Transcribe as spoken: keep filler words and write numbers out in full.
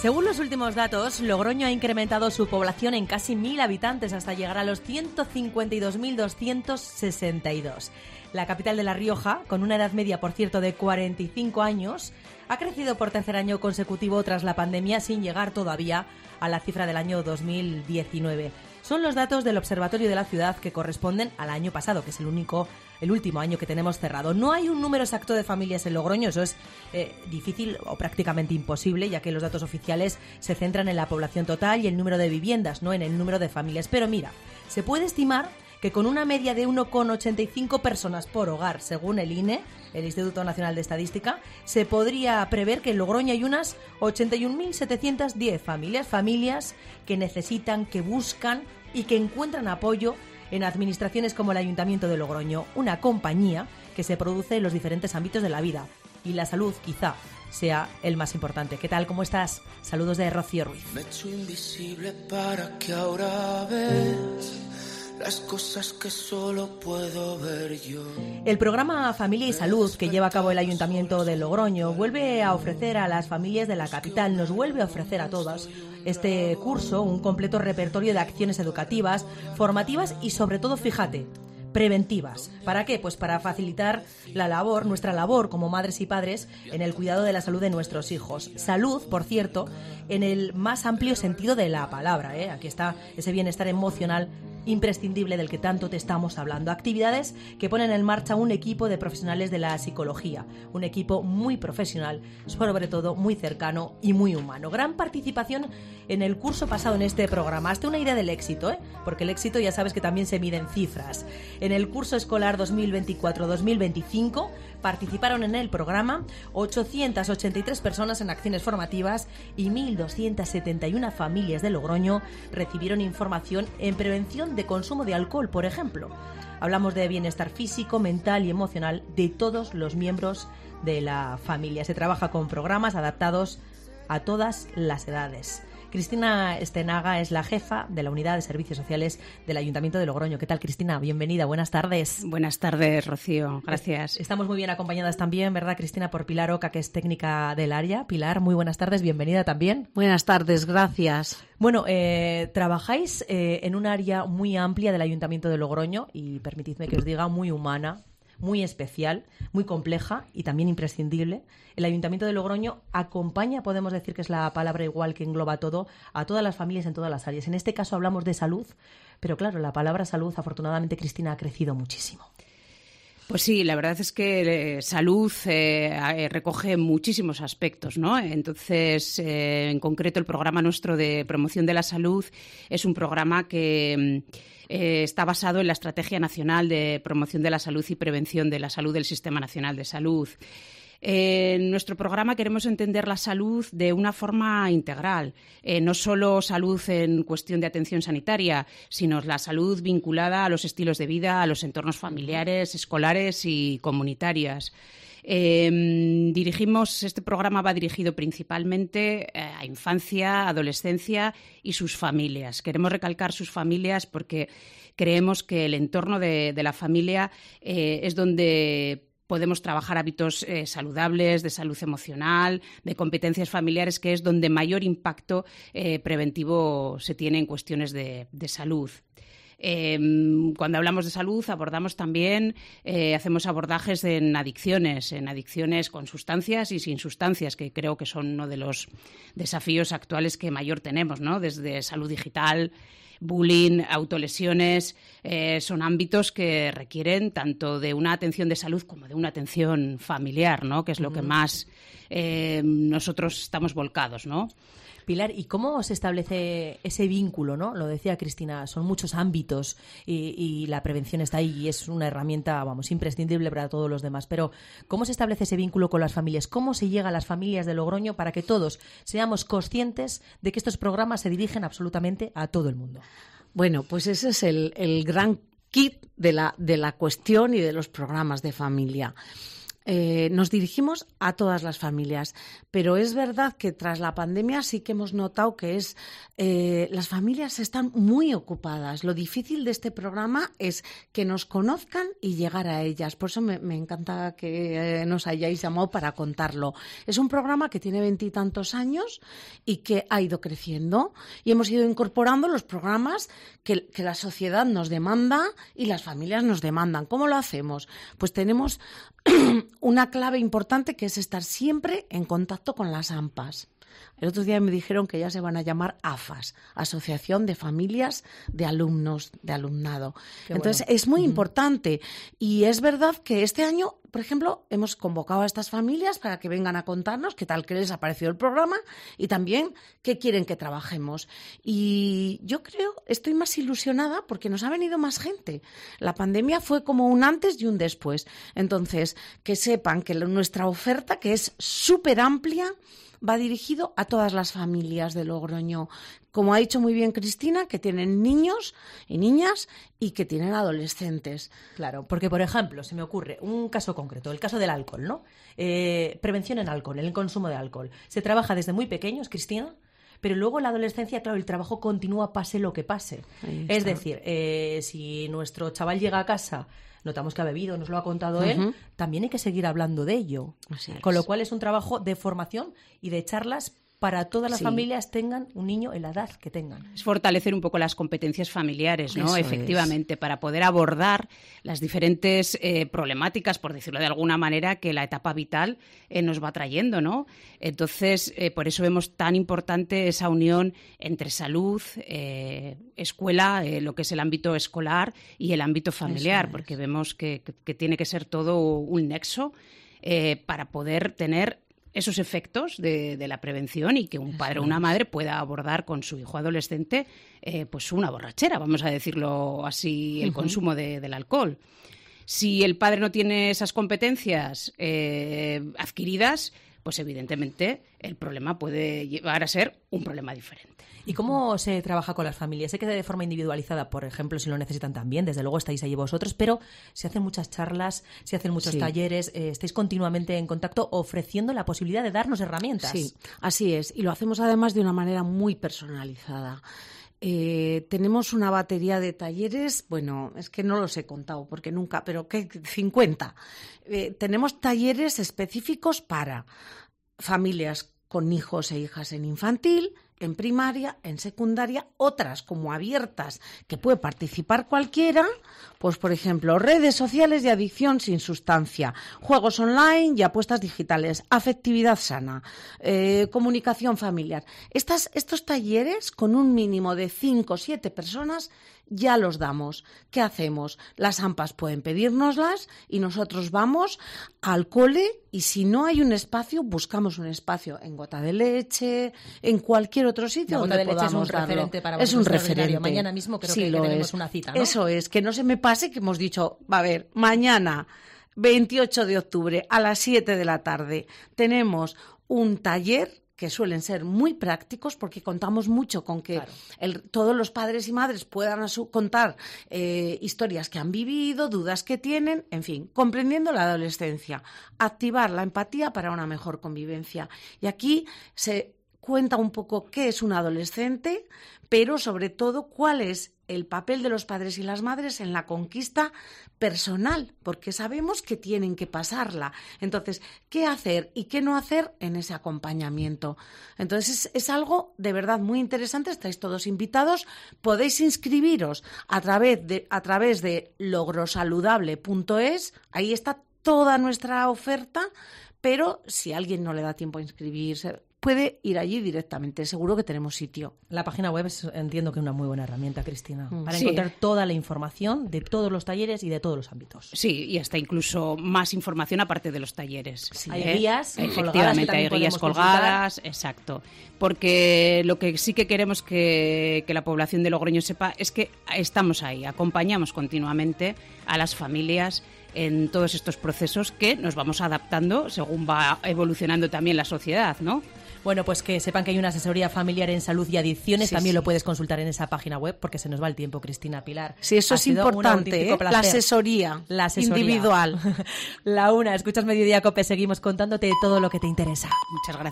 Según los últimos datos, Logroño ha incrementado su población en casi mil habitantes hasta llegar a los ciento cincuenta y dos mil doscientos sesenta y dos. La capital de La Rioja, con una edad media, por cierto, de cuarenta y cinco años, ha crecido por tercer año consecutivo tras la pandemia, sin llegar todavía a la cifra del año dos mil diecinueve. Son los datos del Observatorio de la Ciudad que corresponden al año pasado, que es el único, el último año que tenemos cerrado. No hay un número exacto de familias en Logroño, eso es eh, difícil o prácticamente imposible, ya que los datos oficiales se centran en la población total y el número de viviendas, no en el número de familias. Pero mira, se puede estimar que con una media de uno coma ochenta y cinco personas por hogar, según el I N E, el Instituto Nacional de Estadística, se podría prever que en Logroño hay unas ochenta y un mil setecientas diez familias, familias que necesitan, que buscan y que encuentran apoyo en administraciones como el Ayuntamiento de Logroño, una compañía que se produce en los diferentes ámbitos de la vida. Y la salud, quizá, sea el más importante. ¿Qué tal? ¿Cómo estás? Saludos de Rocío Ruiz. Me he hecho invisible para que ahora ves las cosas que solo puedo ver yo. El programa Familia y Salud que lleva a cabo el Ayuntamiento de Logroño vuelve a ofrecer a las familias de la capital, nos vuelve a ofrecer a todas este curso, un completo repertorio de acciones educativas, formativas y sobre todo, fíjate, preventivas. ¿Para qué? Pues para facilitar la labor, nuestra labor como madres y padres en el cuidado de la salud de nuestros hijos. Salud, por cierto, en el más amplio sentido de la palabra, ¿eh? Aquí está ese bienestar emocional imprescindible del que tanto te estamos hablando. Actividades que ponen en marcha un equipo de profesionales de la psicología, un equipo muy profesional, sobre todo muy cercano y muy humano. Gran participación en el curso pasado en este programa. Hazte una idea del éxito, ¿eh? Porque el éxito ya sabes que también se mide en cifras. En el curso escolar dos mil veinticuatro dos mil veinticinco participaron en el programa ochocientas ochenta y tres personas en acciones formativas y mil doscientas setenta y una familias de Logroño recibieron información en prevención de consumo de alcohol, por ejemplo. Hablamos de bienestar físico, mental y emocional de todos los miembros de la familia. Se trabaja con programas adaptados a todas las edades. Cristina Estenaga es la jefa de la Unidad de Servicios Sociales del Ayuntamiento de Logroño. ¿Qué tal, Cristina? Bienvenida, buenas tardes. Buenas tardes, Rocío. Gracias. Estamos muy bien acompañadas también, ¿verdad, Cristina? Por Pilar Oca, que es técnica del área. Pilar, muy buenas tardes, bienvenida también. Buenas tardes, gracias. Bueno, eh, trabajáis eh, en un área muy amplia del Ayuntamiento de Logroño y permitidme que os diga muy humana, muy especial, muy compleja y también imprescindible. El Ayuntamiento de Logroño acompaña, podemos decir que es la palabra igual que engloba todo, a todas las familias en todas las áreas. En este caso hablamos de salud, pero claro, la palabra salud, afortunadamente, Cristina, ha crecido muchísimo. Pues sí, la verdad es que eh, salud eh, recoge muchísimos aspectos, ¿no? Entonces, eh, en concreto, el programa nuestro de promoción de la salud es un programa que eh, está basado en la Estrategia Nacional de Promoción de la Salud y Prevención de la Salud del Sistema Nacional de Salud. Eh, en nuestro programa queremos entender la salud de una forma integral, eh, no solo salud en cuestión de atención sanitaria, sino la salud vinculada a los estilos de vida, a los entornos familiares, escolares y comunitarias. Eh, dirigimos, este programa va dirigido principalmente a infancia, adolescencia y sus familias. Queremos recalcar sus familias porque creemos que el entorno de, de la familia eh, es donde podemos trabajar hábitos eh, saludables, de salud emocional, de competencias familiares, que es donde mayor impacto eh, preventivo se tiene en cuestiones de, de salud. Eh, cuando hablamos de salud abordamos también, eh, hacemos abordajes en adicciones, en adicciones con sustancias y sin sustancias, que creo que son uno de los desafíos actuales que mayor tenemos, ¿no? Desde salud digital, bullying, autolesiones, eh, son ámbitos que requieren tanto de una atención de salud como de una atención familiar, ¿no? Que es lo uh-huh. que más eh, nosotros estamos volcados, ¿no? Pilar, ¿y cómo se establece ese vínculo, ¿no? Lo decía Cristina, son muchos ámbitos y, y la prevención está ahí y es una herramienta, vamos, imprescindible para todos los demás. Pero, ¿cómo se establece ese vínculo con las familias? ¿Cómo se llega a las familias de Logroño para que todos seamos conscientes de que estos programas se dirigen absolutamente a todo el mundo? Bueno, pues ese es el, el gran kit de la, de la cuestión y de los programas de familia. Eh, nos dirigimos a todas las familias, pero es verdad que tras la pandemia sí que hemos notado que es eh, las familias están muy ocupadas. Lo difícil de este programa es que nos conozcan y llegar a ellas. Por eso me, me encanta que eh, nos hayáis llamado para contarlo. Es un programa que tiene veintitantos años y que ha ido creciendo y hemos ido incorporando los programas que, que la sociedad nos demanda y las familias nos demandan. ¿Cómo lo hacemos? Pues tenemos una clave importante que es estar siempre en contacto con las A M P As. El otro día me dijeron que ya se van a llamar A F As, Asociación de Familias de Alumnos, de Alumnado. Qué Entonces, bueno. es muy uh-huh. importante. Y es verdad que este año, por ejemplo, hemos convocado a estas familias para que vengan a contarnos qué tal que les ha parecido el programa y también qué quieren que trabajemos. Y yo creo, estoy más ilusionada porque nos ha venido más gente. La pandemia fue como un antes y un después. Entonces, que sepan que nuestra oferta, que es súper amplia, va dirigido a todas las familias de Logroño. Como ha dicho muy bien Cristina, que tienen niños y niñas y que tienen adolescentes. Claro, porque, por ejemplo, se me ocurre un caso concreto, el caso del alcohol, ¿no? Eh, prevención en alcohol, en el consumo de alcohol. Se trabaja desde muy pequeños, Cristina, pero luego en la adolescencia, claro, el trabajo continúa pase lo que pase. Es decir, eh, si nuestro chaval llega a casa, notamos que ha bebido, nos lo ha contado uh-huh. él, también hay que seguir hablando de ello. Así Con es. lo cual es un trabajo de formación y de charlas para todas las sí. familias, tengan un niño en la edad que tengan. Es fortalecer un poco las competencias familiares, ¿no? Eso Efectivamente, es. para poder abordar las diferentes eh, problemáticas, por decirlo de alguna manera, que la etapa vital eh, nos va trayendo, ¿no? Entonces, eh, por eso vemos tan importante esa unión entre salud, eh, escuela, eh, lo que es el ámbito escolar y el ámbito familiar, es. porque vemos que, que, que tiene que ser todo un nexo eh, para poder tener esos efectos de, de la prevención y que un padre o una madre pueda abordar con su hijo adolescente eh, pues una borrachera, vamos a decirlo así, el uh-huh. consumo de, del alcohol. Si el padre no tiene esas competencias eh, adquiridas, pues evidentemente el problema puede llevar a ser un problema diferente. ¿Y cómo se trabaja con las familias? Sé que de forma individualizada, por ejemplo, si lo necesitan también, desde luego estáis ahí vosotros, pero se hacen muchas charlas, se hacen muchos sí. talleres, eh, estáis continuamente en contacto ofreciendo la posibilidad de darnos herramientas. Sí, así es, y lo hacemos además de una manera muy personalizada. Eh, tenemos una batería de talleres, bueno, es que no los he contado porque nunca, pero ¿qué? cincuenta. Eh, tenemos talleres específicos para familias con hijos e hijas en infantil, en primaria, en secundaria, otras como abiertas, que puede participar cualquiera, pues por ejemplo, redes sociales de adicción sin sustancia, juegos online y apuestas digitales, afectividad sana, eh, comunicación familiar. Estas, estos talleres, con un mínimo de cinco o siete personas, ya los damos. ¿Qué hacemos? Las A M P As pueden pedírnoslas y nosotros vamos al cole y si no hay un espacio, buscamos un espacio en Gota de Leche, en cualquier otro sitio la donde Gota de Leche podamos es un darlo. referente para es un referente. Mañana mismo creo sí, que, lo que tenemos es. una cita, ¿no? Eso es, que no se me pase que hemos dicho, va a ver, mañana veintiocho de octubre a las siete de la tarde tenemos un taller que suelen ser muy prácticos porque contamos mucho con que claro. el, todos los padres y madres puedan su, contar eh, historias que han vivido, dudas que tienen, en fin, comprendiendo la adolescencia, activar la empatía para una mejor convivencia. Y aquí se cuenta un poco qué es un adolescente, pero sobre todo cuál es el papel de los padres y las madres en la conquista personal, porque sabemos que tienen que pasarla. Entonces, ¿qué hacer y qué no hacer en ese acompañamiento? Entonces, es, es algo de verdad muy interesante. Estáis todos invitados. Podéis inscribiros a través de, a través de logrosaludable punto es. Ahí está toda nuestra oferta, pero si a alguien no le da tiempo a inscribirse, puede ir allí directamente, seguro que tenemos sitio. La página web es, entiendo que es una muy buena herramienta, Cristina, mm. para sí. encontrar toda la información de todos los talleres y de todos los ámbitos. Sí, y hasta incluso más información aparte de los talleres. Sí. Hay ¿eh? guías Efectivamente, hay guías colgadas, consultar. Exacto. Porque lo que sí que queremos que, que la población de Logroño sepa es que estamos ahí, acompañamos continuamente a las familias en todos estos procesos que nos vamos adaptando según va evolucionando también la sociedad, ¿no? Bueno, pues que sepan que hay una asesoría familiar en salud y adicciones. Sí, También sí. lo puedes consultar en esa página web porque se nos va el tiempo, Cristina Pilar. Sí, eso Ha es sido un importante, auténtico ¿eh? placer. La asesoría, La asesoría individual. La una, escuchas Mediodía Cope, seguimos contándote todo lo que te interesa. Muchas gracias.